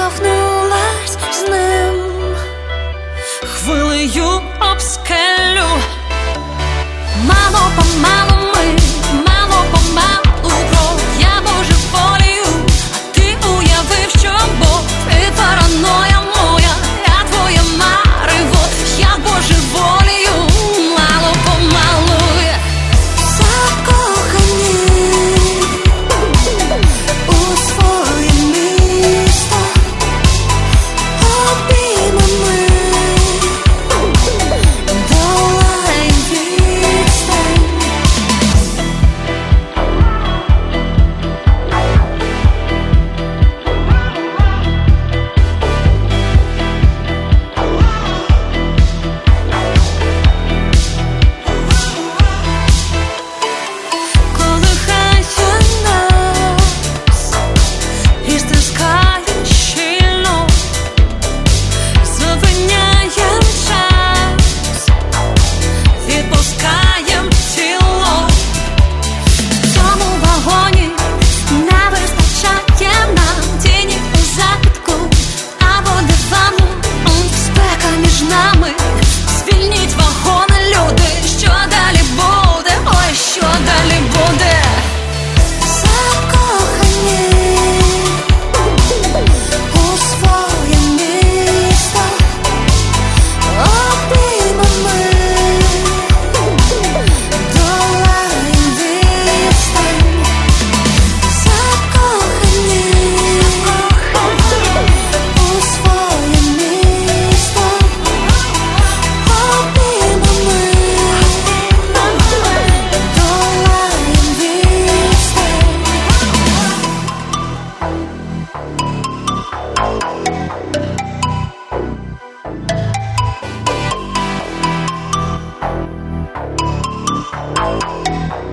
штовхнулась з ним, хвилею об скелю. Мало-помалу ми, мало-помалу кров. Я божеволію, а ти уявив, що Бог. Ти параноя моя, я твоє марево. Я божеволію, мало-помалу. Закохані у своє місто, обіймами долаєм відстань. Колихає нас і стискає щільно, зупиняєм час, відпускаєм тіло. В цьому вагоні не вистачає нам тіні у закутку або дивану. Спека між нами, звільніть вагони, люди. Що далі буде? Ой, що далі буде? Закохані у своє місто, обіймами долаєм відстань. Закохані у своє місто, обіймами долаєм відстань.